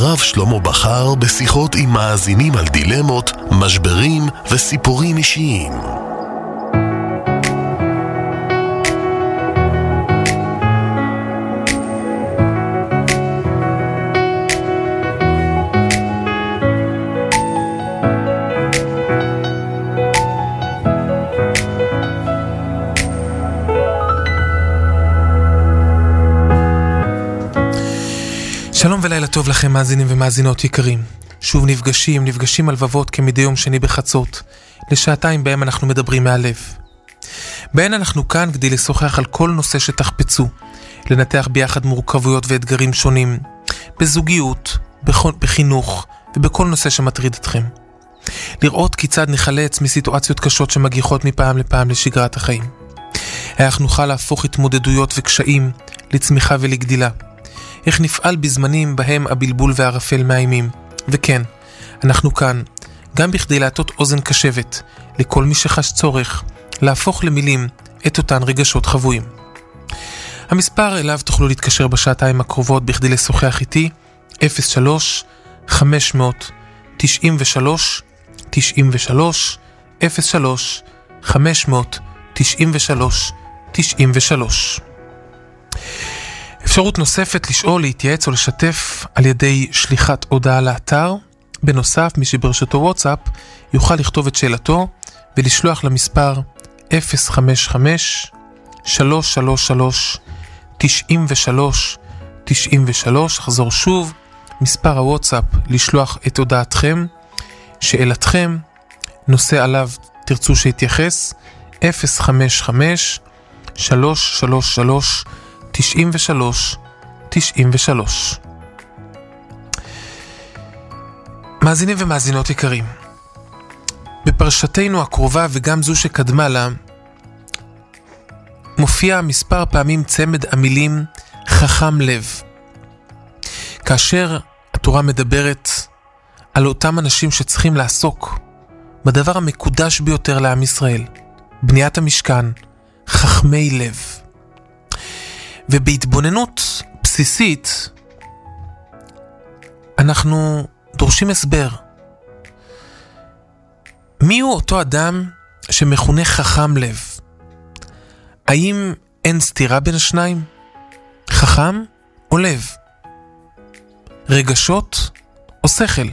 הרב שלמה בכר בשיחות עם מאזינים על דילמות, משברים וסיפורים אישיים. שלום ולילה טוב לכם מאזינים ומאזינות יקרים. שוב נפגשים על לבבות כמדי יום שני בחצות, לשעתיים בהם אנחנו מדברים מהלב. בהן אנחנו כאן כדי לשוחח על כל נושא שתחפצו, לנתח ביחד מורכבויות ואתגרים שונים, בזוגיות, בחינוך ובכל נושא שמטריד אתכם. לראות כיצד נחלץ מסיטואציות קשות שמגיחות מפעם לפעם לשגרת החיים. איך נוכל להפוך התמודדויות וקשיים לצמיחה ולגדילה. איך נפעל בזמנים בהם הבלבול והרפל מאיימים. וכן, אנחנו כאן, גם בכדי להטות אוזן קשבת, לכל מי שחש צורך, להפוך למילים את אותן רגשות חבויים. המספר אליו תוכלו להתקשר בשעתיים הקרובות בכדי לשוחח איתי, 03-593-93-93, 03-593-93-93. אפשרות נוספת לשאול, להתייעץ או לשתף על ידי שליחת הודעה לאתר. בנוסף, מי שברשתו וואטסאפ יוכל לכתוב את שאלתו ולשלוח למספר 055-333-93-93. אחזור שוב, מספר הוואטסאפ לשלוח את הודעתכם, שאלתכם, נושא עליו תרצו שיתייחס, 055-333-93-93. מאזינים ומאזינות יקרים, בפרשתנו הקרובה וגם זו שקדמה לה, מופיע מספר פעמים צמד המילים חכם לב. כאשר התורה מדברת על אותם אנשים שצריכים לעסוק בדבר המקודש ביותר לעם ישראל, בניית המשכן, חכמי לב. ובהתבוננות בסיסית אנחנו דורשים הסבר. מי הוא אותו אדם שמכונה חכם לב? האם אין סתירה בין השניים? חכם או לב? רגשות או שכל?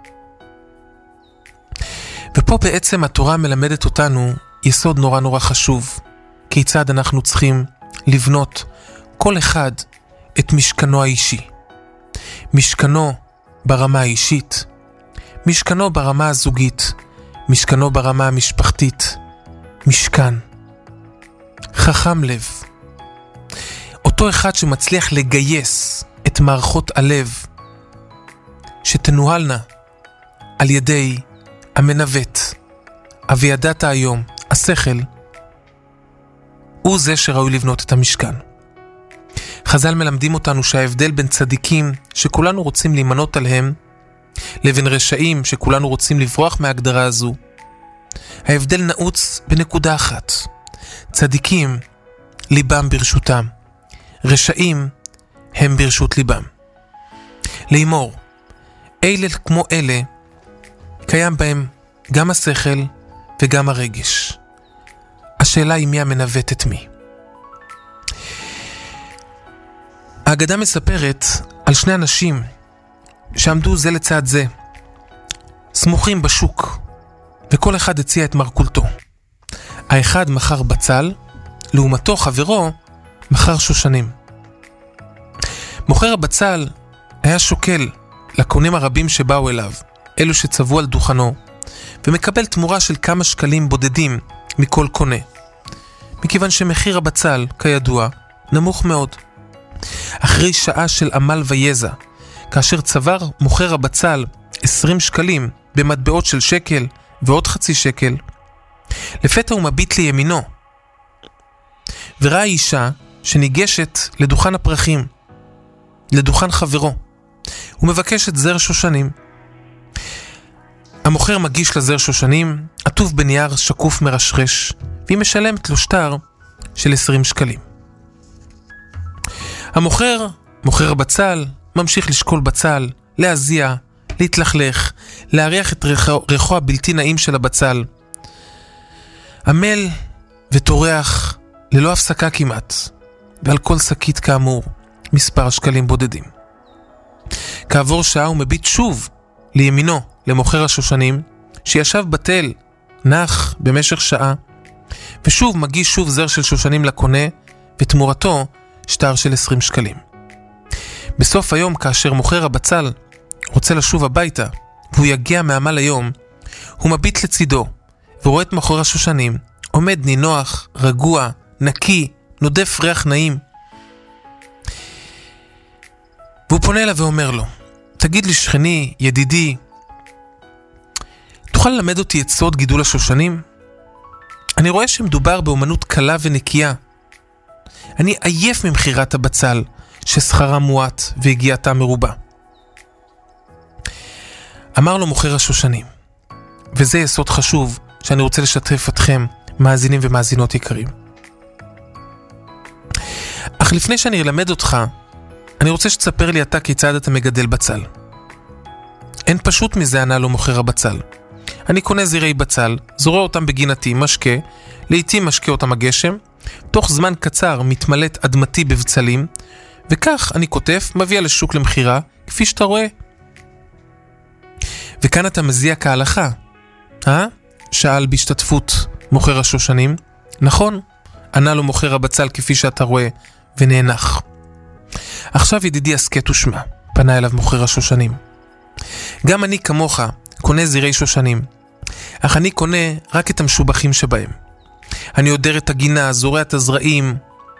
ופה בעצם התורה מלמדת אותנו יסוד נורא חשוב, כיצד אנחנו צריכים לבנות כל אחד את משכנו האישי. משכנו ברמה האישית, משכנו ברמה הזוגית, משכנו ברמה המשפחתית. משכן. חכם לב. אותו אחד שמצליח לגייס את מערכות הלב שתנוהלנה על ידי המנווט, אבידת היום, השכל, הוא זה שראוי לבנות את המשכן. חז"ל מלמדים אותנו שההבדל בין צדיקים שכולנו רוצים להימנות עליהם, לבין רשעים שכולנו רוצים לברוח מההגדרה הזו, ההבדל נעוץ בנקודה אחת. צדיקים ליבם ברשותם, רשעים הם ברשות ליבם. לאמור, אלה כמו אלה קיים בהם גם השכל וגם הרגש. השאלה היא מי המנווט את מי. האגדה מספרת על שני אנשים שעמדו זה לצד זה, סמוכים בשוק, וכל אחד הציע את מרכולתו. האחד מכר בצל, לעומתו חברו מכר שושנים. מוכר הבצל היה שוקל לקונים הרבים שבאו אליו, אלו שצבו על דוכנו, ומקבל תמורה של כמה שקלים בודדים מכל קונה. מכיוון שמחיר הבצל, כידוע, נמוך מאוד. אחרי שעה של עמל ויזע, כאשר צבר מוכר הבצל 20 שקלים במטבעות של שקל ועוד חצי שקל, לפתע הוא מביט לימינו, וראה אישה שניגשת לדוכן הפרחים, לדוכן חברו. הוא מבקש את זר שושנים. המוכר מגיש לזר שושנים, עטוף בנייר שקוף מרשרש, והיא משלמת לו שטר של 20 שקלים. המוכר, מוכר הבצל, ממשיך לשקול בצל, להזיע, להתלכלך, להריח את ריחו הבלתי נעים של הבצל. עמל וטורח ללא הפסקה כמעט, ועל כל שקית כאמור מספר שקלים בודדים. כעבור שעה הוא מביט שוב לימינו, למוכר השושנים, שישב בתל, נח במשך שעה, ושוב מגיש שוב זר של שושנים לקונה, ותמורתו שטר של 20 שקלים. בסוף היום, כאשר מוכר הבצל רוצה לשוב הביתה, והוא יגיע מעמל היום, הוא מביט לצידו, ורואה את מוכר השושנים, עומד נינוח, רגוע, נקי, נודף ריח נעים. והוא פונה אליו ואומר לו, תגיד לי שכני, ידידי, תוכל ללמד אותי את סוד גידול השושנים? אני רואה שמדובר באומנות קלה ונקייה. אני עייף ממחירת הבצל, ששכרה מועט והגיעתה מרובה. אמר לו מוכר השושנים, וזה יסוד חשוב שאני רוצה לשתף אתכם, מאזינים ומאזינות יקרים. אך לפני שאני אלמד אותך, אני רוצה שתספר לי אתה כיצד אתה מגדל בצל. אין פשוט מזה, ענה לו מוכר הבצל. אני קונה זירי בצל, זורע אותם בגינתי, משקה, לעתים משקה אותם הגשם, תוך זמן קצר מתמלאת אדמתי בבצלים, וכך אני כותף, מביא לשוק למחירה, כפי שאתה רואה. וכאן אתה מזיע כהלכה, שאל בהשתתפות מוכר השושנים. נכון, ענה לו מוכר הבצל כפי שאתה רואה, ונאנח. עכשיו ידידי הסקט ושמע, פנה אליו מוכר השושנים. גם אני כמוך קונה זירי שושנים, אך אני קונה רק את המשובחים שבהם. אני עודר את הגינה, זורע את הזרעים.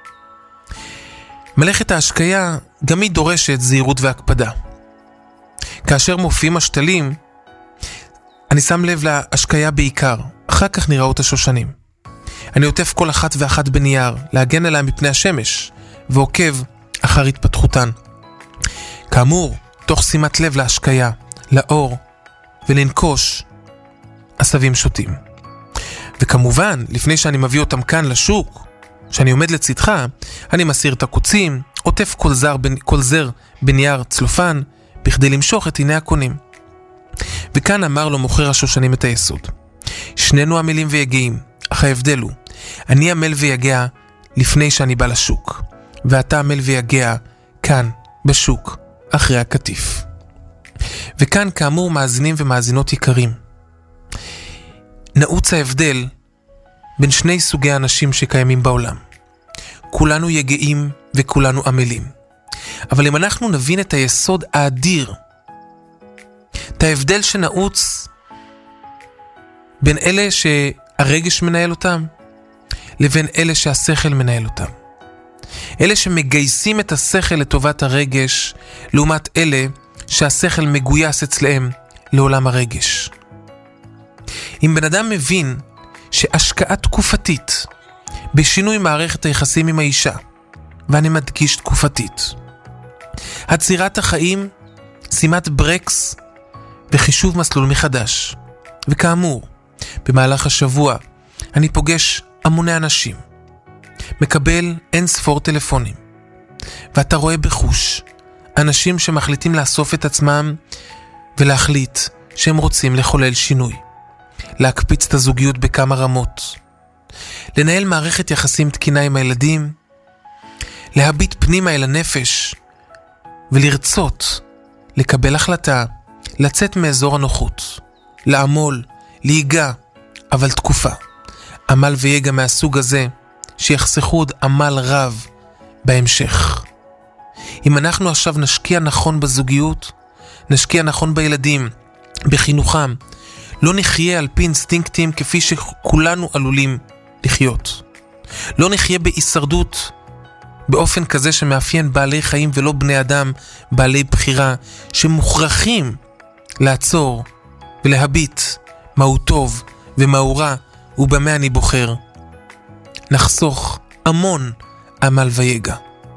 מלאכת ההשקיה גם היא דורשת זהירות והקפדה. כאשר מופיעים השתלים, אני שם לב להשקיה בעיקר, אחר כך נראות השושנים. אני עוטף כל אחת ואחת בנייר, להגן עליה מפני השמש, ועוקב אחר התפתחותן. כאמור, תוך שימת לב להשקיה, לאור, ולנקוש עשבים שוטים. וכמובן, לפני שאני מביא אותם כאן לשוק, שאני עומד לצדך, אני מסיר את הקוצים, עוטף כל זר בנייר צלופן, בכדי למשוך את עיני הקונים. וכאן אמר לו מוכר השושנים את היסוד. שנינו עמלים ויגעים, אך ההבדל הוא, אני עמל ויגע לפני שאני בא לשוק, ואתה עמל ויגע כאן, בשוק, אחרי הקטיף. וכאן כאמור מאזינים ומאזינות יקרים. נעוץ ההבדל בין שני סוגי אנשים שקיימים בעולם. כולנו יגעים וכולנו עמלים. אבל אם אנחנו נבין את היסוד האדיר, את ההבדל שנעוץ בין אלה שהרגש מנהל אותם, לבין אלה שהשכל מנהל אותם. אלה שמגייסים את השכל לטובת הרגש, לעומת אלה שהשכל מגויס אצלהם לעולם הרגש. אם בן אדם מבין שהשקעה תקופתית בשינוי מערכת היחסים עם האישה, ואני מדגיש תקופתית, עצירת החיים, שימת ברקס וחישוב מסלול מחדש. וכאמור, במהלך השבוע אני פוגש המוני אנשים, מקבל אין ספור טלפונים, ואתה רואה בחוש אנשים שמחליטים לאסוף את עצמם ולהחליט שהם רוצים לחולל שינוי, להקפיץ את הזוגיות בכמה רמות, לנהל מערכת יחסים תקינה עם הילדים, להביט פנימה אל הנפש ולרצות לקבל החלטה, לצאת מאזור הנוחות, לעמול, להיגע, אבל תקופה. עמל ויגע מהסוג הזה שיחסכו עוד עמל רב בהמשך. אם אנחנו עכשיו נשקיע נכון בזוגיות, נשקיע נכון בילדים, בחינוכם, לא נחיה על פי אינסטינקטים כפי שכולנו עלולים לחיות. לא נחיה בהישרדות באופן כזה שמאפיין בעלי חיים ולא בני אדם, בעלי בחירה, שמוכרחים לעצור ולהביט מהו טוב ומהו רע ובמה אני בוחר. נחסוך המון עמל ויגע.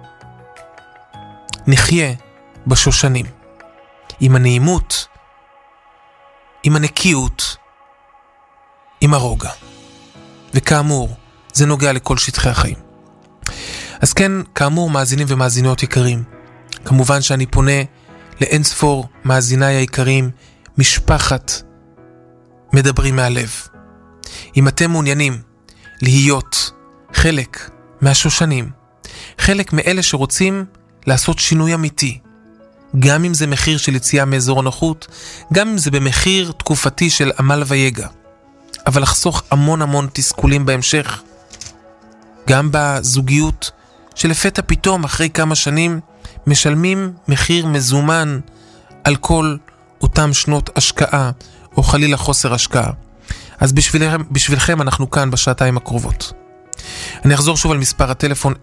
נחיה בשושנים, עם הנעימות, עם הנקיות, עם הרוגע. וכאמור, זה נוגע לכל שטחי החיים. אז כן, כאמור, מאזינים ומאזינות יקרים, כמובן שאני פונה לאין ספור מאזיניי היקרים, משפחת מדברים מהלב. אם אתם מעוניינים להיות חלק מהשושנים, חלק מאלה שרוצים לעשות שינוי אמיתי, גם אם זה מחיר של יציאה מאזור הנוחות, גם אם זה במחיר תקופתי של עמל ויגע, אבל לחסוך המון תסכולים בהמשך, גם בזוגיות שלפתע פתאום אחרי כמה שנים משלמים מחיר מזומן על כל אותם שנות השקעה או חלילה חוסר השקעה. אז בשבילכם אנחנו כאן בשעתיים הקרובות. אני אחזור שוב על מספר הטלפון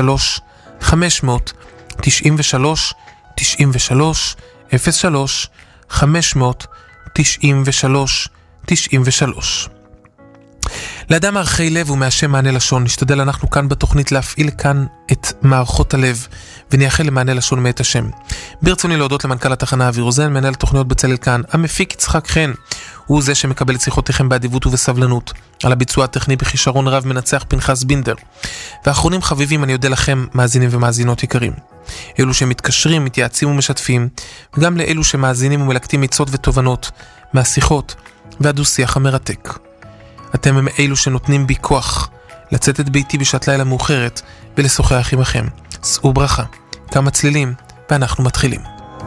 03-593-93 לאדם ערכי לב ומאשם מענה לשון, נשתדל אנחנו כאן בתוכנית להפעיל כאן את מערכות הלב ונייחל למענה לשון מאת השם. ברצוני להודות למנכ"ל התחנה אבי רוזן, מנהל תוכניות בצלאל כאן, המפיק יצחק חן, הוא זה שמקבל את שיחותיכם באדיבות ובסבלנות, על הביצוע הטכני בכישרון רב מנצח פנחס בינדר. ואחרונים חביבים, אני יודע לכם מאזינים ומאזינות יקרים, אלו שמתקשרים, מתייעצים ומשתפים, וגם לאלו שמאזינים ומלקטים עצות ותובנות מהשיחות והדו-שיח המרתק. אתם הם אלו שנותנים בי כוח לצאת את ביתי בשעת לילה מאוחרת ולשוחח עמכם. שאו ברכה, כמה צלילים ואנחנו מתחילים.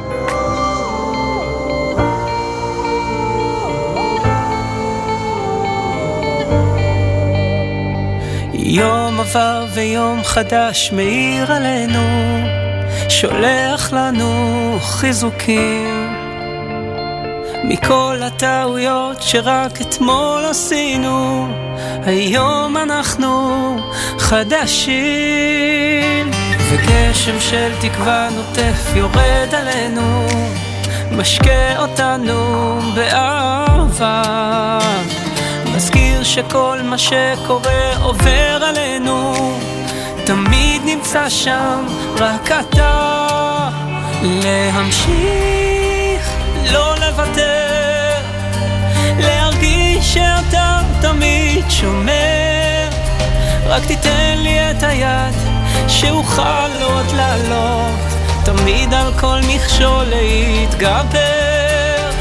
יום עבר ויום חדש מאיר עלינו, שולח לנו חיזוקים מכל הטעויות שרק אתמול עשינו. היום אנחנו חדשים, וגשם של תקווה נוטף יורד עלינו, משקה אותנו באהבה, מזכיר שכל מה שקורה עובר עלינו, תמיד נמצא שם רק אתה. להמשיך, לא לוותר, להרגיש שאתה תמיד שומר, רק תיתן לי את היד שאוכל עוד לעלות, תמיד על כל מכשול להתגבר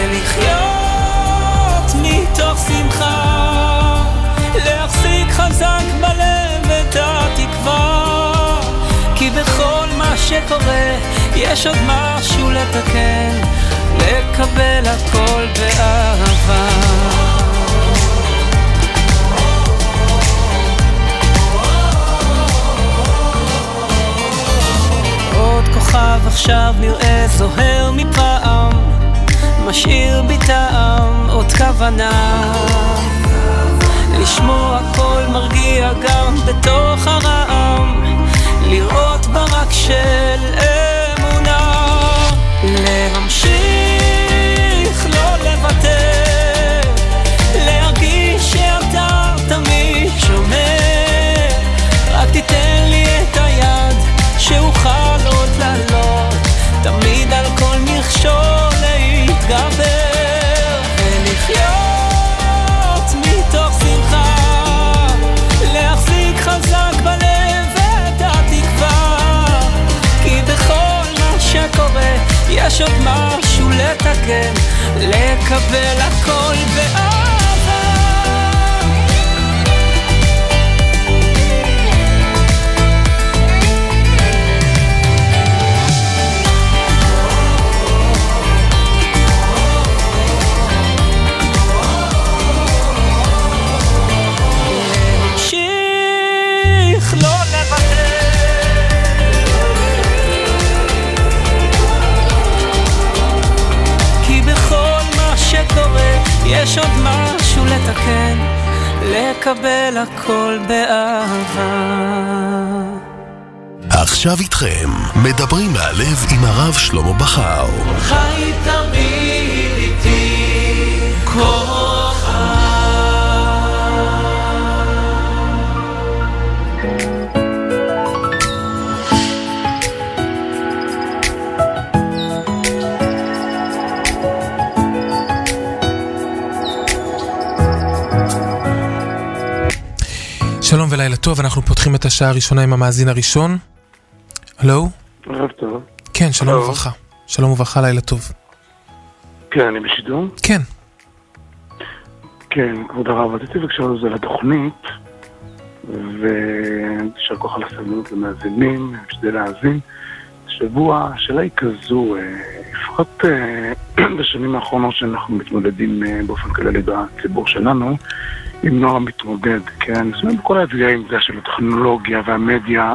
ולחיות מתוך שמחה, להחזיק חזק בלב את התקווה, כי בכל מה שקורה יש עוד משהו לתקן, לקבל הכל באהבה. עוד כוכב עכשיו נראה זוהר מפעם, משאיר בי טעם עוד כוונה, לשמוע הכל מרגיע גם בתוך הרעם, לראות ברק של אמונה, להמשיך, לא לוותר, להרגיש שאתה תמיד שומר, רק תיתן לי את היד שאוכל עוד לעלות, תמיד על כל מכשול להתגבר ולחיות מתוך שמחה, להחזיק חזק בלב את התקווה, כי בכל מה שקורה יש עוד משהו לתקן, לקבל הכל באהבה. יש עוד משהו לתקן, לקבל הכל באהבה. עכשיו איתכם, מדברים מהלב עם הרב שלמה בכר. חי תמיד איתי כוחה. שלום ולילה טוב, אנחנו פותחים את השעה הראשונה עם המאזין הראשון. הלו? ערב טוב. כן, שלום וברכה. שלום וברכה, לילה טוב. כן, אני בשידור? כן. כן, כבוד הרב, רציתי בבקשה לזה לתוכנית, ושאר כוח על הסבלנות למאזינים, שדי להאזין. שבוע, השאלה היא כזו, לפחות בשנים האחרונות שאנחנו מתמודדים באופן כללי בציבור שלנו, עם נוער מתמודד, כן? זאת אומרת, כל האתגרים זה של הטכנולוגיה והמדיה,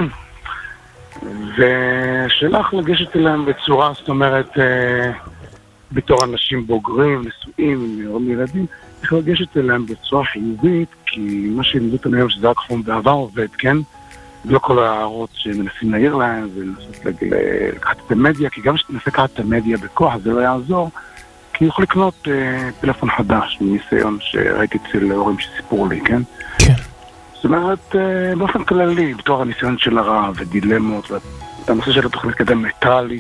ושאלה איך לגשת אליהם בצורה, זאת אומרת, בתור אנשים בוגרים, נשואים, עם ילדים, איך לגשת אליהם בצורה חיובית, כי מה שלימדו אותנו היום שזה רק חום בעבר עובד, כן? לא כל ההערות שמנסים להעיר להם ולנסות לקחת את המדיה, כי גם שתנסה לקחת את המדיה בכוח זה לא יעזור, כי יכול לקנות טלפון חדש מניסיון שראיתי אצל הורים שסיפרו לי, כן? כן. זאת אומרת, באופן כללי, בתור הניסיון של הרב ודילמות, והנושא של התוכנית קדם ניטרלי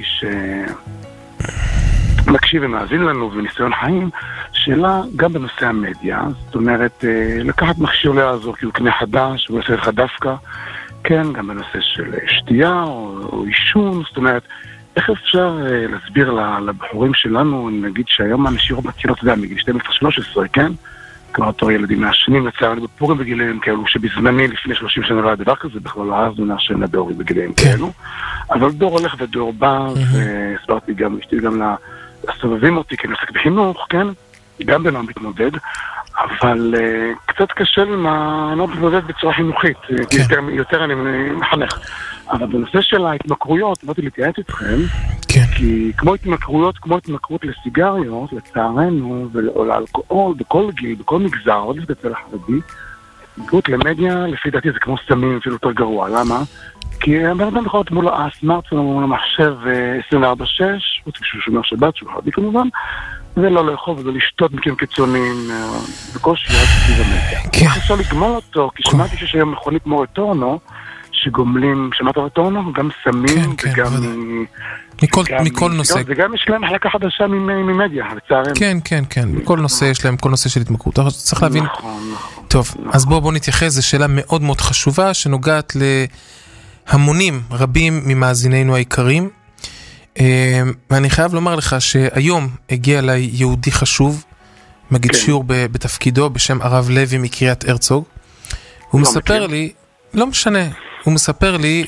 שמקשיב ומאזין לנו וניסיון חיים, שאלה גם בנושא המדיה, זאת אומרת, לקחת מכשיר לא יעזור כי הוא קנה חדש, הוא עושה לך דווקא, כן, גם בנושא של שתייה או עישון, זאת אומרת, איך אפשר להסביר לבחורים שלנו, נגיד שהיום אנשים רוב מתחילות, אתה יודע, מגיל 12-13, כן? כבר אותו ילדים מעשנים, לצערנו בפורים בגילים כאלו, שבזמני לפני 30 שנה לא היה דבר כזה, בכלל לא אהבנו לעשן לדורים בגילים כאלו, אבל דור הולך ודור בא, והסברתי גם, אשתי גם לסובבים אותי, כי אני עוסק בחינוך, כן? גם בנוער מתמודד, אבל קצת קשה לי מה לא מתמודד בצורה חינוכית, יותר אני מחנך. אבל בנושא של ההתמכרויות, באתי להתייעץ איתכם, כי כמו התמכרות לסיגריות, לצערנו, או לאלכוהול, בכל גיל, בכל מגזר, עוד לפני החרדי, התמכרות למדיה, לפי דעתי זה כמו סמים, אפילו יותר גרוע. למה? כי הבן אדם יכול להיות מול הסמארטפון, מול המחשב 24/6, חוץ כשהוא שומר שבת, שהוא חרדי כמובן, ולא לאכול ולא לשתות מקרים קיצוניים, בקושי רק סביב המדיה. איך אפשר לגמול אותו? כי שמעתי שיש היום מכונית כמו רטורנו, שגומלים, שמעת רטורנו? גם סמים וגם מכל נושא. וגם יש להם מחלקה חדשה ממדיה, לצערנו. כן. מכל נושא יש להם כל נושא של התמכרות. צריך להבין. טוב, אז בואו נתייחס, זו שאלה מאוד מאוד חשובה, שנוגעת להמונים רבים ממאזינינו העיקרים. ואני חייב לומר לך שהיום הגיע אליי יהודי חשוב, מגיד שיעור בתפקידו בשם הרב לוי מקריית הרצוג. הוא מספר לי, לא משנה, הוא מספר לי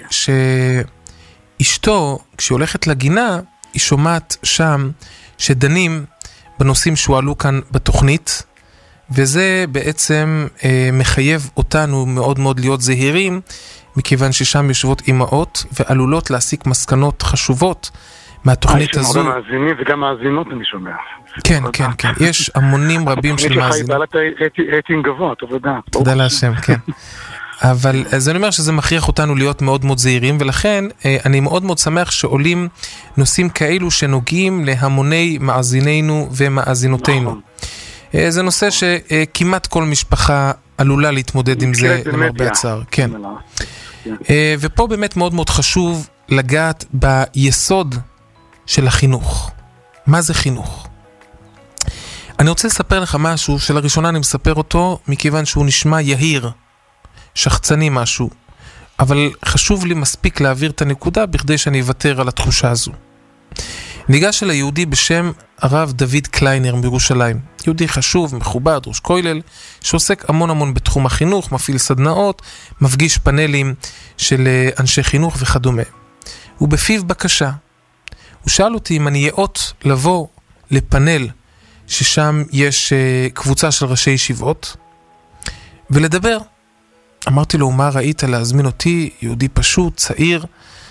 שאשתו, כשהיא הולכת לגינה, היא שומעת שם שדנים בנושאים שהועלו כאן בתוכנית, וזה בעצם מחייב אותנו מאוד מאוד להיות זהירים, מכיוון ששם יושבות אימהות ועלולות להסיק מסקנות חשובות מהתוכנית הזו. יש הרבה מאזינים וגם מאזינות אני שומע. כן. יש המונים רבים של מאזינים. התוכנית שלך היא בעלת רייטינג גבוה, טוב לדעת. תודה להשם, כן. אבל אז אני אומר שזה מכריח אותנו להיות מאוד מאוד זהירים, ולכן אני מאוד מאוד שמח שעולים נושאים כאלו שנוגעים להמוני מאזינינו ומאזינותינו. זה נושא שכמעט כל משפחה עלולה להתמודד עם זה למרבה הצער. כן. ופה באמת מאוד מאוד חשוב לגעת ביסוד של החינוך. מה זה חינוך? אני רוצה לספר לך משהו שלראשונה אני מספר אותו מכיוון שהוא נשמע יהיר, שחצני משהו, אבל חשוב לי מספיק להעביר את הנקודה בכדי שאני אוותר על התחושה הזו. ניגש אל היהודי בשם הרב דוד קליינר מירושלים, יהודי חשוב, מכובד, ראש כולל, שעוסק המון בתחום החינוך, מפעיל סדנאות, מפגיש פאנלים של אנשי חינוך וכדומה. הוא בפיו בקשה. הוא שאל אותי אם אני יאות לבוא לפאנל ששם יש קבוצה של ראשי ישיבות ולדבר. אמרתי לו, מה ראית להזמין אותי, יהודי פשוט, צעיר?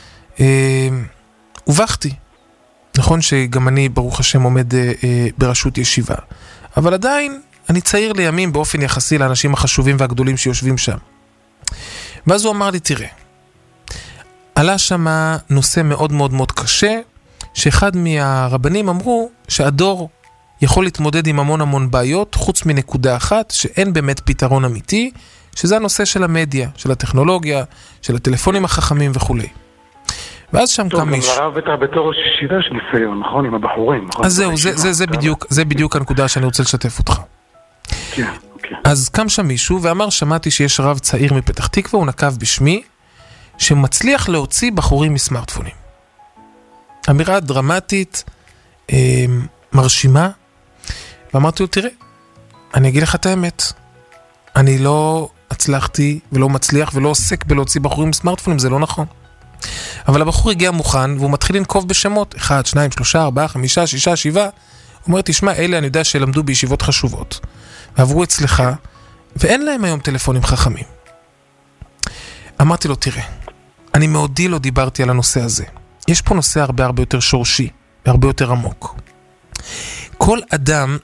ובכתי. נכון שגם אני, ברוך השם, עומד בראשות ישיבה. אבל עדיין אני צעיר לימים באופן יחסי לאנשים החשובים והגדולים שיושבים שם. ואז הוא אמר לי, תראה, עלה שם נושא מאוד מאוד מאוד קשה, שאחד מהרבנים אמרו שהדור יכול להתמודד עם המון בעיות, חוץ מנקודה אחת, שאין באמת פתרון אמיתי, שזה הנושא של המדיה, של הטכנולוגיה, של הטלפונים החכמים וכו'. ואז שם קם מישהו. טוב, הרב בטח בתור שידה של ניסיון, נכון? עם הבחורים, נכון? אז זהו, זה בדיוק הנקודה שאני רוצה לשתף אותך. כן. אז קם שם מישהו ואמר, שמעתי שיש רב צעיר מפתח תקווה, הוא נקב בשמי, שמצליח להוציא בחורים מסמארטפונים. אמירה דרמטית, מרשימה, ואמרתי לו, תראה, אני אגיד לך את האמת, אני לא הצלחתי ולא מצליח ולא עוסק בלהוציא בחורים סמארטפונים, זה לא נכון. אבל הבחור הגיע מוכן, והוא מתחיל לנקוב בשמות, 1, 2, 3, 4, 5, 6, 7, הוא אומר, תשמע, אלה אני יודע שלמדו בישיבות חשובות, ועברו אצלך, ואין להם היום טלפונים חכמים. אמרתי לו, תראה, אני מעודי לא דיברתי על הנושא הזה. יש פה נושא הרבה יותר שורשי, והרבה יותר עמוק. כל אדם,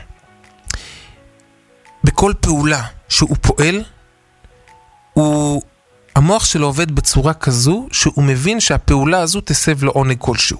בכל פעולה שהוא פועל, המוח שלו עובד בצורה כזו, שהוא מבין שהפעולה הזו תסב לו עונג כלשהו.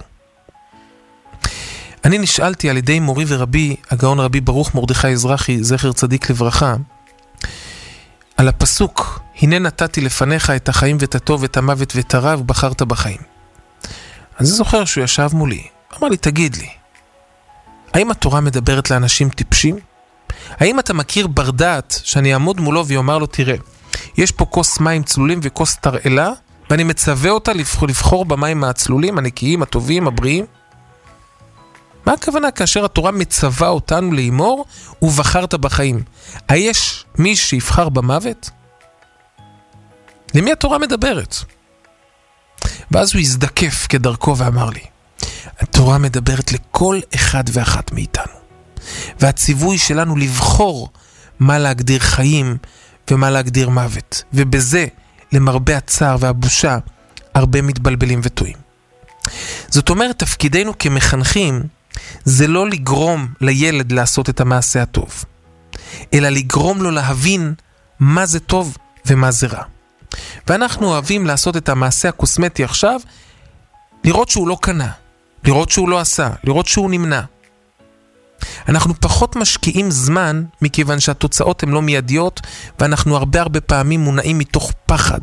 אני נשאלתי על ידי מורי ורבי, הגאון רבי ברוך מרדכי אזרחי, זכר צדיק לברכה, על הפסוק, הנה נתתי לפניך את החיים ואת הטוב ואת המוות ואת הרע, ובחרת בחיים. אני זוכר שהוא ישב מולי, אמר לי, תגיד לי, האם התורה מדברת לאנשים טיפשים? האם אתה מכיר ברדעת שאני אעמוד מולו ויאמר לו, תראה, יש פה כוס מים צלולים וכוס תרעלה, ואני מצווה אותה לבחור במים הצלולים, הנקיים, הטובים, הבריאים? מה הכוונה כאשר התורה מצווה אותנו לאמור, ובחרת בחיים? היש מי שיבחר במוות? למי התורה מדברת? ואז הוא הזדקף כדרכו ואמר לי, התורה מדברת לכל אחד ואחת מאיתנו. והציווי שלנו לבחור מה להגדיר חיים ומה להגדיר מוות. ובזה, למרבה הצער והבושה, הרבה מתבלבלים וטועים. זאת אומרת, תפקידנו כמחנכים, זה לא לגרום לילד לעשות את המעשה הטוב, אלא לגרום לו להבין מה זה טוב ומה זה רע. ואנחנו אוהבים לעשות את המעשה הקוסמטי עכשיו, לראות שהוא לא קנה, לראות שהוא לא עשה, לראות שהוא נמנע. אנחנו פחות משקיעים זמן, מכיוון שהתוצאות הן לא מיידיות, ואנחנו הרבה פעמים מונעים מתוך פחד.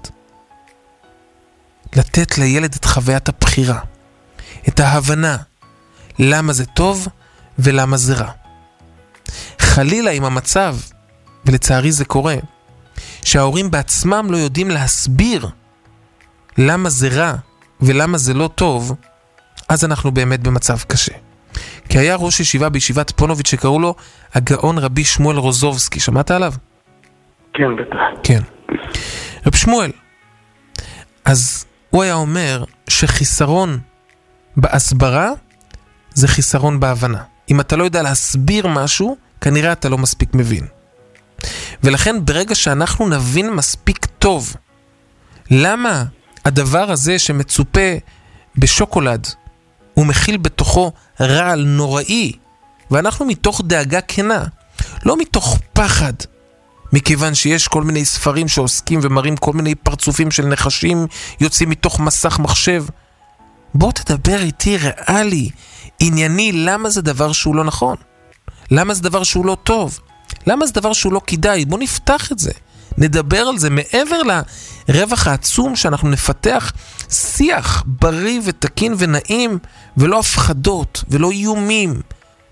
לתת לילד את חוויית הבחירה, את ההבנה, למה זה טוב ולמה זה רע. חלילה עם המצב, ולצערי זה קורה, שההורים בעצמם לא יודעים להסביר למה זה רע ולמה זה לא טוב, אז אנחנו באמת במצב קשה. כי היה ראש ישיבה בישיבת פונוביץ' שקראו לו הגאון רבי שמואל רוזובסקי, שמעת עליו? כן, בטח. כן. רב שמואל, אז הוא היה אומר שחיסרון בהסברה זה חיסרון בהבנה. אם אתה לא יודע להסביר משהו, כנראה אתה לא מספיק מבין. ולכן ברגע שאנחנו נבין מספיק טוב למה הדבר הזה שמצופה בשוקולד הוא מכיל בתוכו רעל נוראי, ואנחנו מתוך דאגה כנה, לא מתוך פחד, מכיוון שיש כל מיני ספרים שעוסקים ומראים כל מיני פרצופים של נחשים יוצאים מתוך מסך מחשב. בוא תדבר איתי ריאלי, ענייני, למה זה דבר שהוא לא נכון? למה זה דבר שהוא לא טוב? למה זה דבר שהוא לא כדאי? בוא נפתח את זה, נדבר על זה. מעבר לרווח העצום שאנחנו נפתח שיח בריא ותקין ונעים, ולא הפחדות ולא איומים.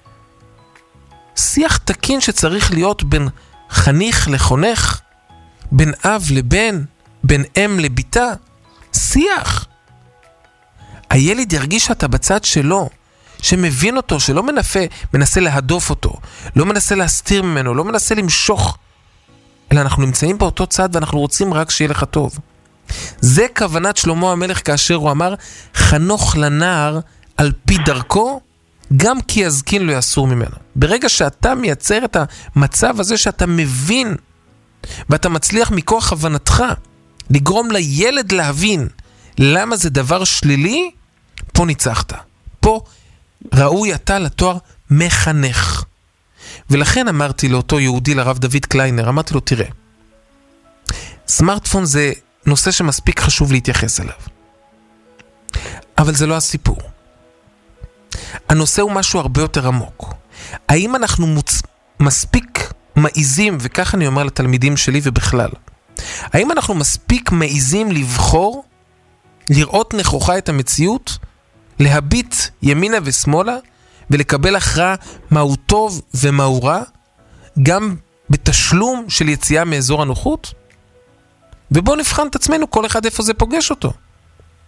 שיח תקין שצריך להיות בין חניך לחונך, בין אב לבן, בין אם לביתה. שיח. הילד ירגיש שאתה בצד שלו, שמבין אותו, שלא מנסה להדוף אותו, לא מנסה להסתיר ממנו, לא מנסה למשוך, אלא אנחנו נמצאים באותו צד ואנחנו רוצים רק שיהיה לך טוב. זה כוונת שלמה המלך כאשר הוא אמר, חנוך לנער על פי דרכו, גם כי יזקין לא יסור ממנו. ברגע שאתה מייצר את המצב הזה שאתה מבין, ואתה מצליח מכוח הבנתך, לגרום לילד להבין למה זה דבר שלילי, פה ניצחת. פה ראוי אתה לתואר מחנך. ולכן אמרתי לאותו יהודי, לרב דוד קליינר, אמרתי לו, תראה, סמארטפון זה נושא שמספיק חשוב להתייחס אליו. אבל זה לא הסיפור. הנושא הוא משהו הרבה יותר עמוק. האם אנחנו מספיק מעיזים, וכך אני אומר לתלמידים שלי ובכלל, האם אנחנו מספיק מעיזים לבחור, לראות נכוחה את המציאות, להביט ימינה ושמאלה, ולקבל הכרעה מהו טוב ומהו רע, גם בתשלום של יציאה מאזור הנוחות? ובואו נבחן את עצמנו כל אחד איפה זה פוגש אותו.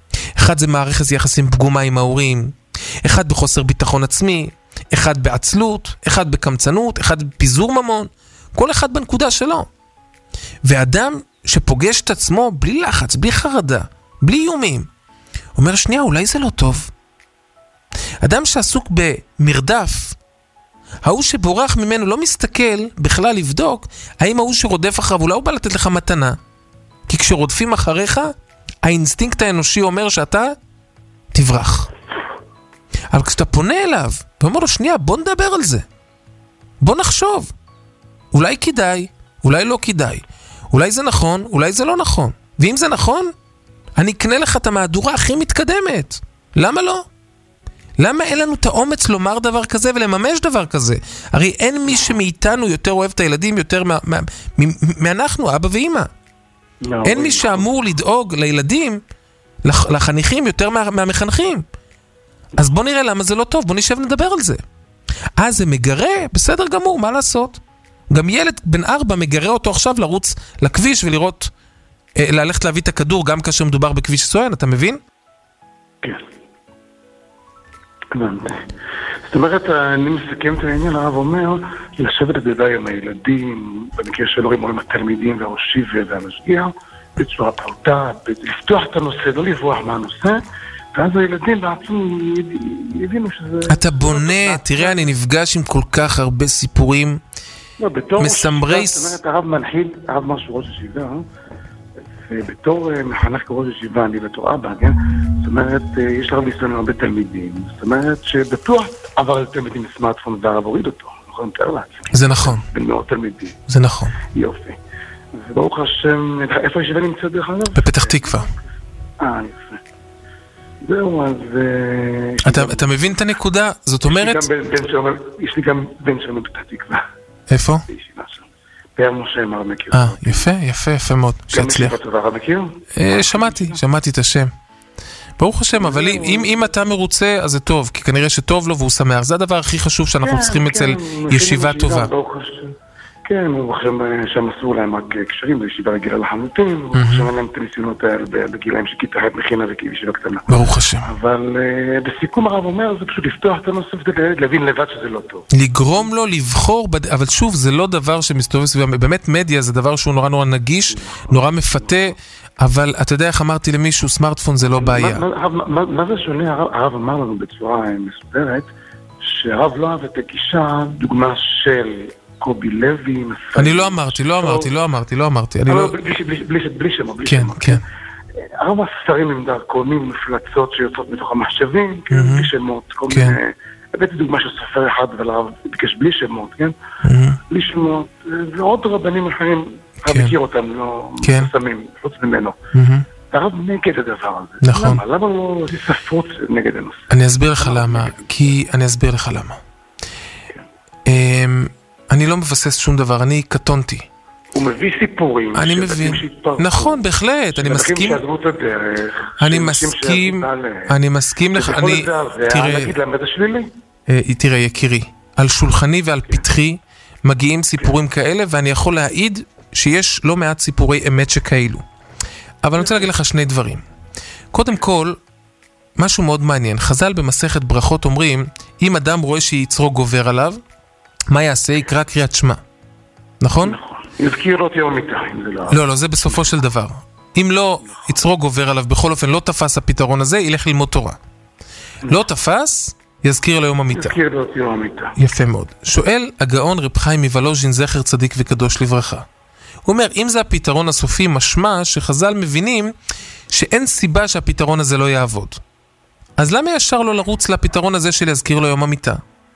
אחד זה מערכת יחסים פגומה עם ההורים, אחד בחוסר ביטחון עצמי, אחד בעצלות, אחד בקמצנות, אחד בפיזור ממון, כל אחד בנקודה שלו. ואדם שפוגש את עצמו בלי לחץ, בלי חרדה, בלי איומים, אומר שנייה, אולי זה לא טוב. אדם שעסוק במרדף, ההוא שבורח ממנו לא מסתכל בכלל לבדוק האם ההוא שרודף אחריו, אולי הוא בא לתת לך מתנה. כי כשרודפים אחריך, האינסטינקט האנושי אומר שאתה תברח. אבל כשאתה פונה אליו ואומר לו שנייה, בוא נדבר על זה, בוא נחשוב, אולי כדאי, אולי לא כדאי, אולי זה נכון, אולי זה לא נכון, ואם זה נכון, אני אקנה לך את המהדורה הכי מתקדמת. למה לא? למה אין לנו את האומץ לומר דבר כזה ולממש דבר כזה? הרי אין מי שמאיתנו יותר אוהב את הילדים יותר מאנחנו, אבא ואמא. אין מי שאמור לדאוג לילדים, לחניכים יותר מהמחנכים. אז בוא נראה למה זה לא טוב, בוא נשב נדבר על זה. זה מגרה, בסדר גמור, מה לעשות? גם ילד בן 4 מגרה אותו עכשיו לרוץ לכביש ולראות, ללכת להביא את הכדור גם כאשר מדובר בכביש סואן, אתה מבין? כן. זאת אומרת, אני מסכם את העניין, הרב אומר, לשבת את ידיים עם הילדים, במקרה של הורים עם התלמידים והראשי והמשגיח, בצורה פרוטה, לפתוח את הנושא, לא לברוח מהנושא, ואז הילדים בעצם יבינו שזה... אתה בונה, תראה, אני נפגש עם כל כך הרבה סיפורים מסמרי... זאת אומרת, הרב מנחיל, הרב משהו ראש ישיבה, ובתור מחנך כראש ישיבה, אני בתור אבא, כן? זאת אומרת, יש לרב ניסיון הרבה תלמידים, זאת אומרת שבטוח עבר על תלמידים סמארטפון והרב הוריד אותו, נכון? מתאר לעצמי. זה נכון. בין מאות תלמידים. זה נכון. יופי. וברוך השם, איפה הישיבה נמצאת דרך אגב? בפתח תקווה. יפה. זהו, אז... אתה מבין את הנקודה? זאת אומרת... יש לי גם בן שלנו בפתח תקווה. איפה? בישיבה שם. פאר משה מר מכיר. יפה מאוד. שהצליח. הרב מכיר? שמעתי את השם. ברוך השם, אבל אם אתה מרוצה, אז זה טוב, כי כנראה שטוב לו והוא שמח. זה הדבר הכי חשוב שאנחנו צריכים אצל ישיבה טובה. כן, הוא חושב שם אסור להם רק קשרים, בישיבה רגילה לחלוטין, הוא חושב להם את הניסיונות האלה בגילאים שכיתה חד מכינה וישיבה קטנה. ברוך השם. אבל בסיכום הרב אומר, זה פשוט לפתוח את הנושא ולהבין לבד שזה לא טוב. לגרום לו לבחור, אבל שוב, זה לא דבר שמסתובב סביבה, באמת מדיה זה דבר שהוא נורא נגיש, נורא מפתה, אבל אתה יודע איך אמרתי למישהו, סמארטפון זה לא בעיה. מה זה שונה? הרב אמר לנו בצורה מסודרת, שהרב לא אהב את הגישה, דוגמה של קובי לוי, אני לא אמרתי. בלי שמו. כן. הרב הספרים עם דרכונים, מפלצות שיוצאות מתוך המחשבים, בלי שמות, כל מיני... הבאתי דוגמה של סופר אחד, אבל הרב ביקש בלי שמות, כן? בלי שמות, ועוד רבנים אחרים, הרב מכיר אותם, לא מסמים, חוץ ממנו. הרב נגד הדבר הזה. נכון. למה לא ספרות נגד הנושא? אני אסביר לך למה. אני לא מבסס שום דבר, אני קטונתי. הוא מביא סיפורים. אני מבין. נכון, בהחלט, אני מסכים. שעזבו את הדרך. אני מסכים לך. להגיד להם את השלילי? תראה, יקירי, על שולחני ועל פתחי מגיעים סיפורים כאלה, ואני יכול להעיד שיש לא מעט סיפורי אמת שכאלו. אבל אני רוצה להגיד לך שני דברים. קודם כל, משהו מאוד מעניין. חז"ל במסכת ברכות אומרים, אם אדם רואה שיצרו גובר עליו, מה יעשה? יקרא קריאת שמע. נכון? נכון. יזכיר לו יום המיטה, אם זה לא... לא, זה בסופו של דבר. אם לא יצרו גובר עליו, בכל אופן לא תפס הפתרון הזה, ילך ללמוד תורה. לא תפס, יזכיר לו יום המיטה. יזכיר לו יום המיטה. יפה מאוד. שואל הגאון רב חיים מוולוז'ין זכר צדיק וקדוש לברכה. הוא אומר, אם זה הפתרון הסופי, משמע שחז"ל מבינים שאין סיבה שהפתרון הזה לא יעבוד. אז למה ישר לא לרוץ לפתרון הזה של יזכיר לו יום המיטה?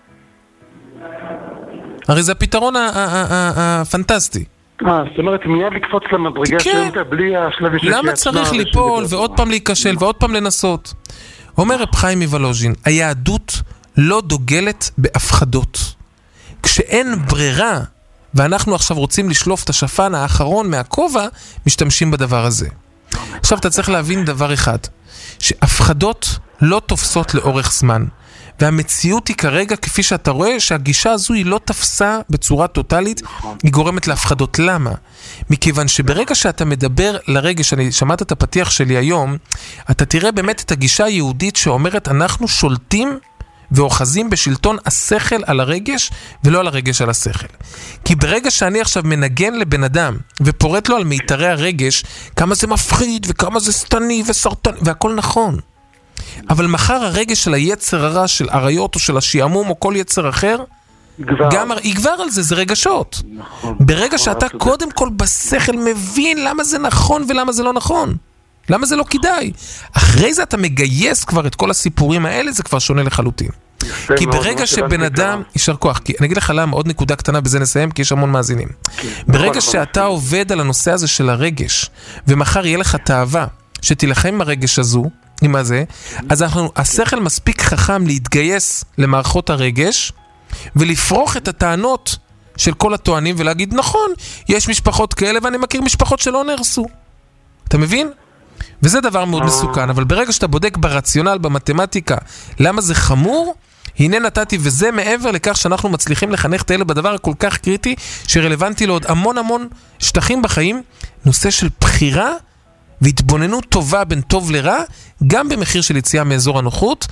הרי זה הפתרון הפנטסטי. זאת אומרת, מיד לקפוץ למדרגה שאתה בלי השלבים של... למה צריך ליפול ועוד פעם להיכשל ועוד פעם לנסות? אומר רב חיים מוולוז'ין, היהדות לא דוגלת בהפחדות. כשאין ברירה, ואנחנו עכשיו רוצים לשלוף את השפן האחרון מהכובע, משתמשים בדבר הזה. עכשיו אתה צריך להבין דבר אחד, שהפחדות לא תופסות לאורך זמן. והמציאות היא כרגע, כפי שאתה רואה, שהגישה הזו היא לא תפסה בצורה טוטלית, היא גורמת להפחדות. למה? מכיוון שברגע שאתה מדבר לרגש, אני שמעת את הפתיח שלי היום, אתה תראה באמת את הגישה היהודית שאומרת, אנחנו שולטים ואוחזים בשלטון השכל על הרגש, ולא על הרגש על השכל. כי ברגע שאני עכשיו מנגן לבן אדם, ופורט לו על מיתרי הרגש, כמה זה מפחיד, וכמה זה סתני וסרטן, והכל נכון. אבל מחר הרגש של היצר הרע, של עריות או של השיעמום או כל יצר אחר, יגבר על זה, זה רגשות. ברגע שאתה קודם כל בשכל מבין למה זה נכון ולמה זה לא נכון. למה זה לא כדאי. אחרי זה אתה מגייס כבר את כל הסיפורים האלה, זה כבר שונה לחלוטין. כי ברגע שבן אדם, יישר כוח, כי אני אגיד לך למה, עוד נקודה קטנה בזה נסיים, כי יש המון מאזינים. ברגע שאתה עובד על הנושא הזה של הרגש, ומחר יהיה לך תאווה, שתילחם עם הרגש הזו, עם הזה, אז השכל מספיק חכם להתגייס למערכות הרגש, ולפרוח את הטענות של כל הטוענים, ולהגיד, נכון, יש משפחות כאלה, ואני מכיר משפחות שלא נהרסו. אתה מבין? וזה דבר מאוד מסוכן, אבל ברגע שאתה בודק ברציונל, במתמטיקה, למה זה חמור, הנה נתתי, וזה מעבר לכך שאנחנו מצליחים לחנך את האלה בדבר הכל כך קריטי, שרלוונטי לעוד המון המון שטחים בחיים, נושא של בחירה, והתבוננות טובה בין טוב לרע, גם במחיר של יציאה מאזור הנוחות,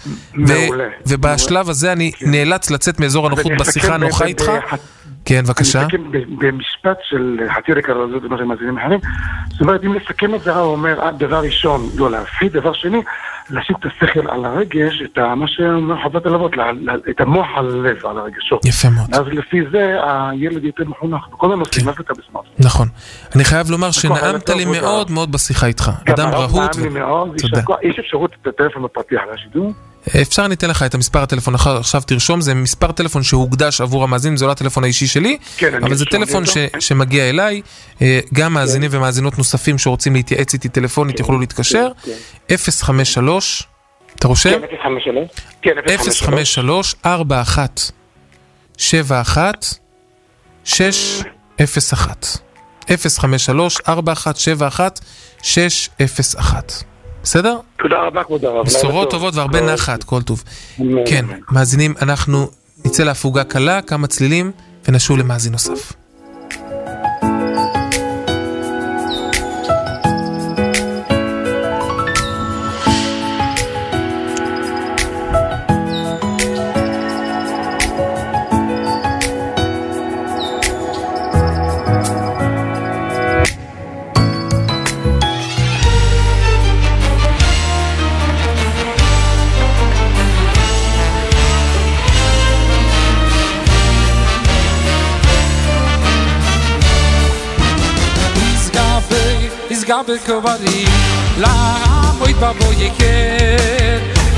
ובשלב הזה אני נאלץ לצאת מאזור הנוחות בשיחה הנוחה איתך. כן, בבקשה. אני אסכם במשפט של חצי דקה רזות ומה שמאזינים אחרים. זאת אומרת, אם לסכם את זה, הוא אומר, דבר ראשון, לא להפחיד, דבר שני, להשאיר את השכל על הרגש, את מה שאומר חוות הלוות, את המוח על הלב, על הרגשות. יפה מאוד. אז לפי זה, הילד יותר מחונך, בכל הנושאים, אז אתה בסמארט. נכון. אני חייב לומר שנעמת לי מאוד מאוד בשיחה איתך. אדם רהוט. יש אפשרות את הטלפון בפתיח לשידור? אפשר ניתן לך את המספר הטלפון, עכשיו תרשום, זה מספר טלפון שהוקדש עבור המאזינים, זה לא הטלפון האישי שלי, אבל זה טלפון שמגיע אליי, גם מאזינים ומאזינות נוספים שרוצים להתייעץ איתי טלפונית יוכלו להתקשר, 053, אתה רושם? כן, 053 41 71 601 053 41 71 601. בסדר? תודה רבה, כבוד הרב. בשורות טובות והרבה נחת, כל טוב. כן, מאזינים, אנחנו נצא להפוגה קלה, כמה צלילים, ונשוב למאזין נוסף. בקוברי לעמוד בבויקר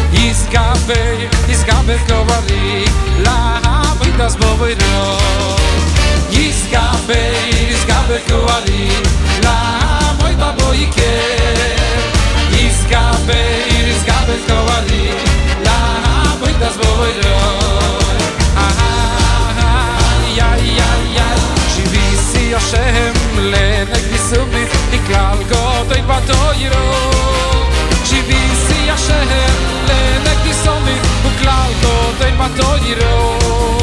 יסגע בקוברי לעמוד אז בבוירו יסגע בקוברי לעמוד בבויקר יסגע בקוברי לעמוד אז בבוירו שיביסי השם לנגדי סומית כלל גודל בתוירו שיביסי השם לנגדי סומית וכלל גודל בתוירו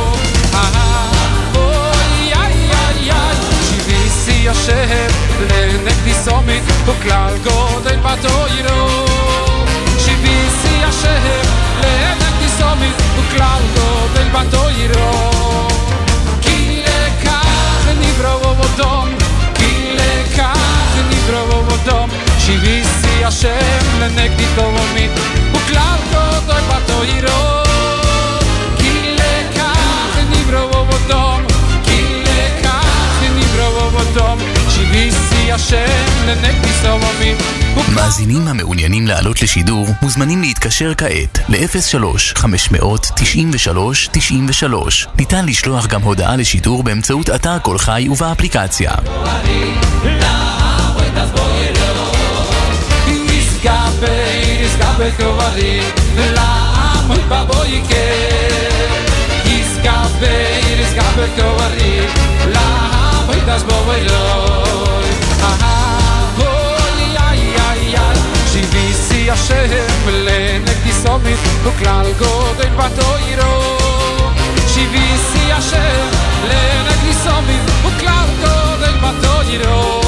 שיביסי השם לנגדי סומית וכלל גודל בתוירו שיביסי השם לנגדי סומית וכלל גודל בתוירו כי לכך נברא אדם כי לכך נברא אדם שיביסי השם לנגדי סומית וכלל גודל בתוירו כי לכך נברא אדם כי לכך נברא אדם שיביסי השם לנגדי סומית. מאזינים המעוניינים לעלות לשידור מוזמנים להתקשר כעת ל-03-593-93-93. ניתן לשלוח גם הודעה לשידור באמצעות אתר כל חי ובאפליקציה. וכלל גודל בתוירו שיביסי השם לנגדי סומים וכלל גודל בתוירו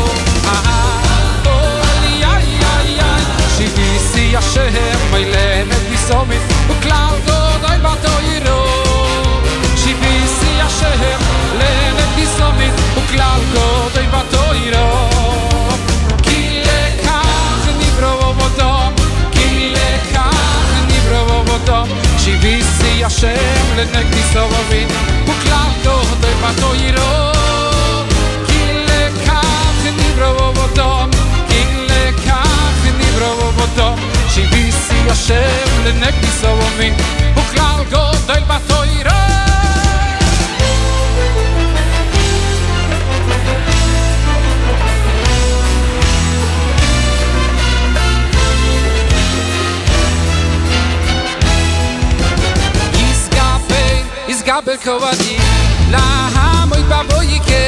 שיביסי השם לנגדי סומים וכלל גודל בתוירו שיביסי השם לנגדי סומים וכלל גודל בתוירו כי לכך נברא אדם כי לכך נברא אדם שיביסי השם לנגדי סומים וכלל גודל בתוירו כי לכך נברא אדם כי לכך נברא אדם שיביסי השם לנגדי סומים וכלל גודל בתוירו Isgabel kovadi la hamoy baboyke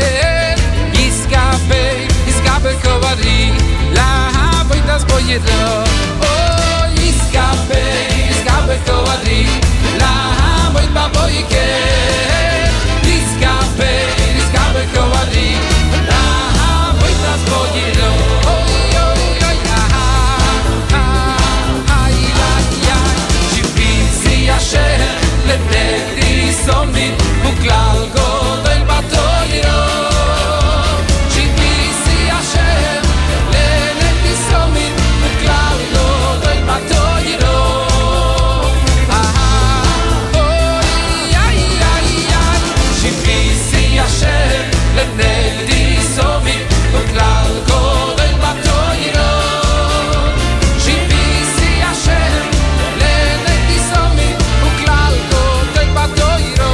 Isgabel kovadi la hamoy das boyedlo Oh Isgabel kovadi la hamoy baboyke Isgabel kovadi la hamoy das boyedlo Oy oy oy ay la Shivisi asher lenegdi סומית וכלל גודל בתוירו שיביסי השם לנגדי סומית וכלל גודל בתוירו שיביסי השם לנגדי סומית וכלל גודל בתוירו שיביסי השם לנגדי סומית וכלל גודל בתוירו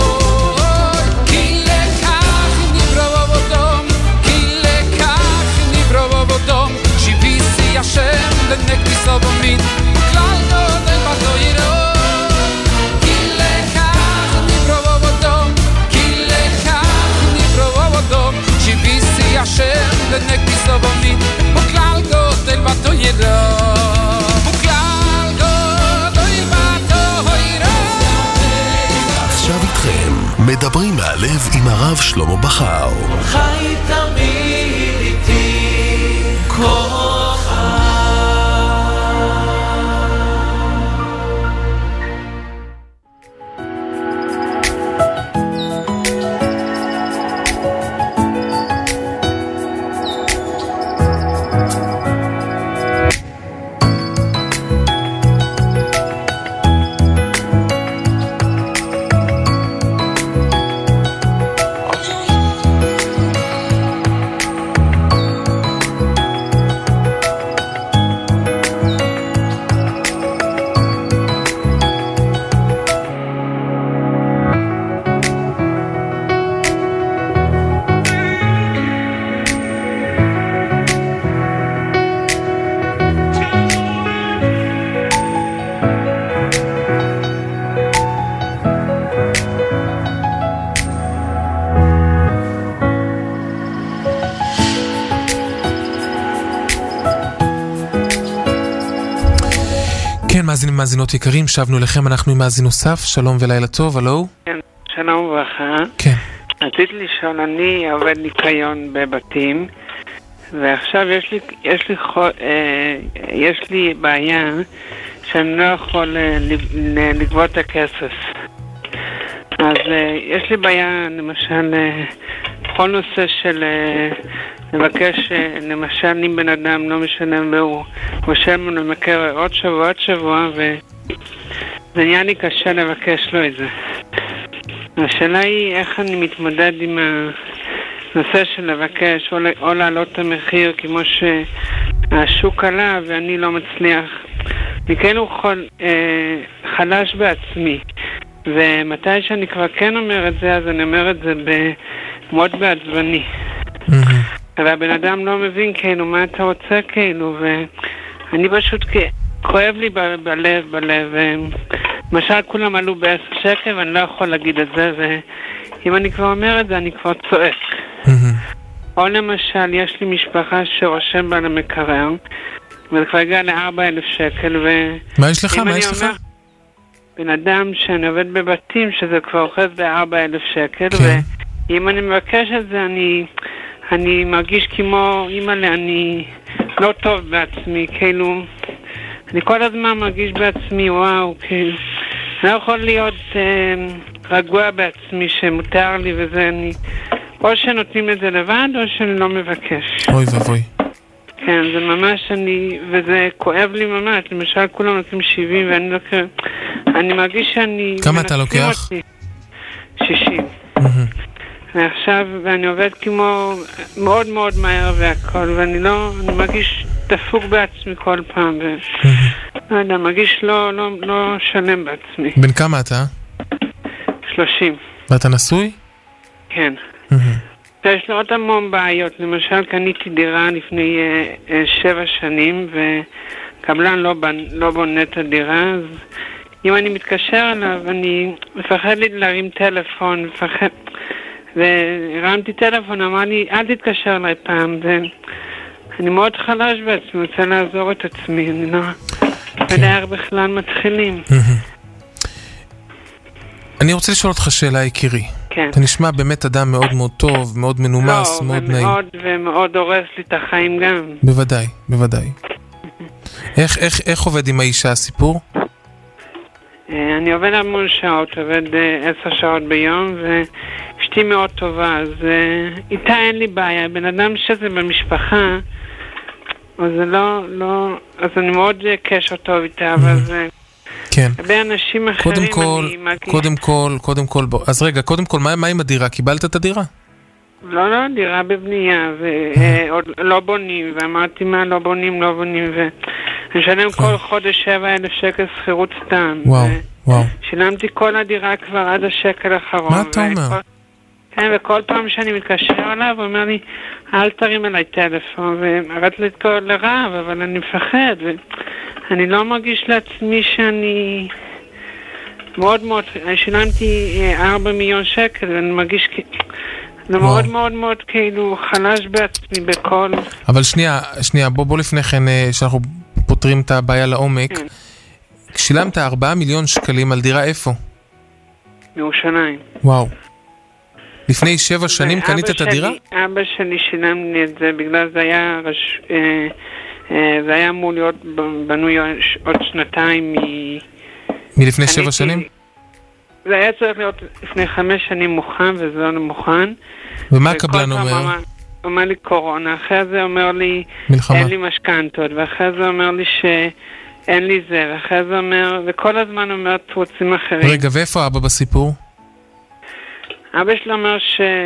השם לנגדי סובמין וכלל גודל בתוירו כי לכך נברא אדם כי לכך נברא אדם שיביסי השם לנגדי סובמין וכלל גודל בתוירו וכלל גודל בתוירו עכשיו איתכם מדברים מהלב עם הרב שלמה בכר חי תמיד איתי כל מאזינים ומאזינות יקרים, שבנו לכם, אנחנו עם מאזין נוסף, שלום ולילה טוב, הלו? כן, שלום וברכה. כן. רציתי לשאול, אני עובד ניקיון בבתים, ועכשיו יש לי בעיה שאני לא יכול לגבות את הכסף. אז יש לי בעיה, למשל, בכל נושא של לבקש, למשל, אם בן אדם לא משלם והוא משלם למכר עוד שבוע, וזה נהיה לי קשה לבקש לו את זה. השאלה היא איך אני מתמודד עם הנושא של לבקש או להעלות את המחיר כמו שהשוק עלה ואני לא מצליח. אני כאילו חלש בעצמי, ומתי שאני כבר כן אומר את זה, אז אני אומר את זה מאוד בעצבני. והבן אדם לא מבין כאילו מה אתה רוצה כאילו, ואני פשוט כואב לי בלב, למשל כולם עלו ב10 שקל ואני לא יכול להגיד את זה, ואם אני כבר אומר את זה אני כבר צועק. או למשל יש לי משפחה שרושם בה למקרר, וזה כבר הגיע ל4,000 שקל. מה יש לך? מה יש לך? בן אדם שאני עובד בבתים, שזה כבר אוחז ב4,000 שקל, כן. ואם אני מבקש את זה, אני מרגיש כמו אימא'לה, אני לא טוב בעצמי, כאילו, אני כל הזמן מרגיש בעצמי, וואו, כאילו, אני לא יכול להיות רגוע בעצמי שמותר לי וזה, או שנותנים את זה לבד, או שאני לא מבקש. אוי ובוי. כן, זה ממש וזה כואב לי ממש, למשל כולם נותנים 70 ואני לא אני מרגיש שאני... כמה אתה לוקח? 60. ועכשיו, ואני עובד כמו מאוד מאוד מהר והכל, ואני אני מרגיש דפוק בעצמי כל פעם, לא יודע, מרגיש לא שלם בעצמי. בן כמה אתה? 30. ואתה נשוי? כן. יש לי עוד המון בעיות, למשל קניתי דירה לפני 7 שנים, וקבלן לא בונה את הדירה, אז אם אני מתקשר אליו, אני מפחד לי להרים טלפון, והרמתי טלפון, אמר לי, אל תתקשר אליי פעם, ואני מאוד חלש בעצמי, רוצה לעזור את עצמי, אני לא יודע איך בכלל מתחילים. אני רוצה לשאול אותך שאלה, יקירי. כן. אתה נשמע באמת אדם מאוד מאוד טוב, מאוד מנומס, מאוד נעים. ומאוד הורס לי את החיים גם. בוודאי, בוודאי. איך עובד עם האישה הסיפור? אני עובד המון שעות, עובד 10 שעות ביום, ואשתי מאוד טובה, אז איתה אין לי בעיה. בן אדם שזה במשפחה, אז זה לא, אז אני מאוד קשר טוב איתה, אבל זה... כן. הרבה אנשים אחרים קודם כל, אז רגע, קודם כל, מה עם הדירה? קיבלת את הדירה? לא, דירה בבנייה, ועוד לא בונים, ואמרתי מה לא בונים, ואני משלם כל חודש 7,000 שקל שכירות סתם. וואו. שילמתי כל הדירה כבר עד השקל האחרון. מה אתה אומר? כן, וכל פעם שאני מתקשר אליו, הוא אומר לי, אל תרים אליי טלפון, והרצתי לתקוע לרעב, אבל אני מפחד, אני לא מרגיש לעצמי שאני מאוד מאוד, שילמתי 4 מיליון שקל, ואני מרגיש מאוד מאוד מאוד כאילו חלש בעצמי בכל... אבל שנייה, בוא לפני כן, שאנחנו פותרים את הבעיה לעומק. כן. שילמת 4 מיליון שקלים על דירה איפה? בירושלים. וואו. לפני 7 שנים קנית את הדירה? אבא שלי שילם לי את זה, בגלל זה היה אמור להיות בנוי עוד 2 מלפני 7 שנים? זה היה צריך להיות לפני 5 שנים מוכן, וזה לא מוכן. ומה הקבלן אומר? אומר לי קורונה, אחרי זה אומר לי מלחמה. אין לי משכנתות, ואחרי זה אומר לי שאין לי זה, ואחרי זה אומר, וכל הזמן אומר תרוצים אחרים. רגע, ואיפה אבא בסיפור? אבא שלו אומר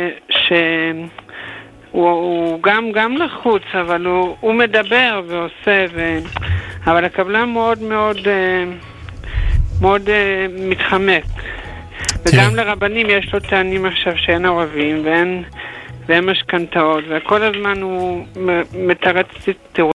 הוא גם לחוץ, אבל הוא מדבר ועושה, אבל הקבלן מאוד מאוד מאוד מתחמק. וגם לרבנים יש לו טענים עכשיו שאין ערבים ואין משכנתאות, וכל הזמן הוא מתרץ תירוץ.